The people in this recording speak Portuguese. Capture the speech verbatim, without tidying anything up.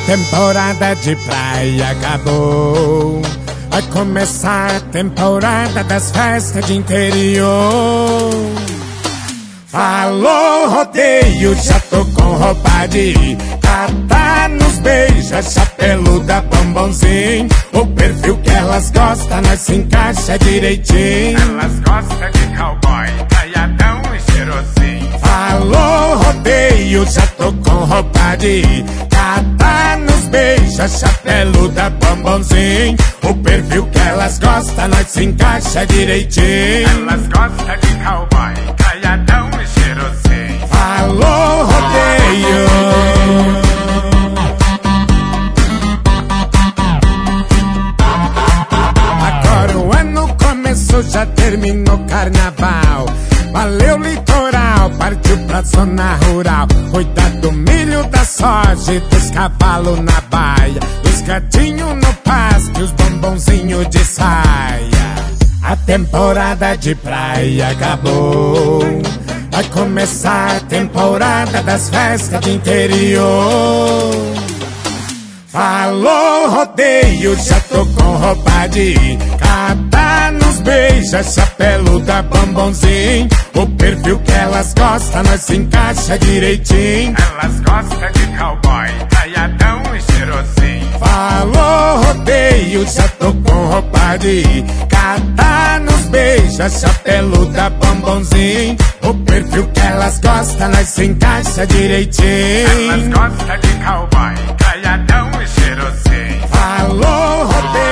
temporada de praia acabou. Vai começar a temporada das festas de interior. Falou rodeio, já tô com roupa de ir. Catar nos beija, chapeluda, bombonzinho. O perfil que elas gostam, nós se encaixa direitinho. Elas gostam de cowboy, caiadão e cheirosinho. Falou rodeio, já tô com roupa de ir. Catar nos beija, chapeluda, bombonzinho. O perfil que elas gostam, nós se encaixa direitinho. Elas gostam de cowboy, caiadão e cheirosinho. Falou rodeio. Agora o ano começou, já terminou carnaval. Valeu litoral, partiu pra zona rural. Cuidar do milho, da soja e dos cavalos na baia. Os gatinhos no pasto e os bombonzinhos de saia. A temporada de praia acabou. Vai começar a temporada das festas de interior. Falou rodeio, já tô com roupa de ir. Catar nos beija, chapeluda, bombonzinho. O perfil que elas gostam, nós se encaixa direitinho. Elas gostam de cowboy, caiadão e cheirosinho. Falou rodeio, já tô com roupa de ir. Catar nos beija, chapeluda, bombonzinho. O perfil que elas gostam, nós se encaixa direitinho. Elas gostam de cowboy, caiadão e cheirosinho. Falou rodeio.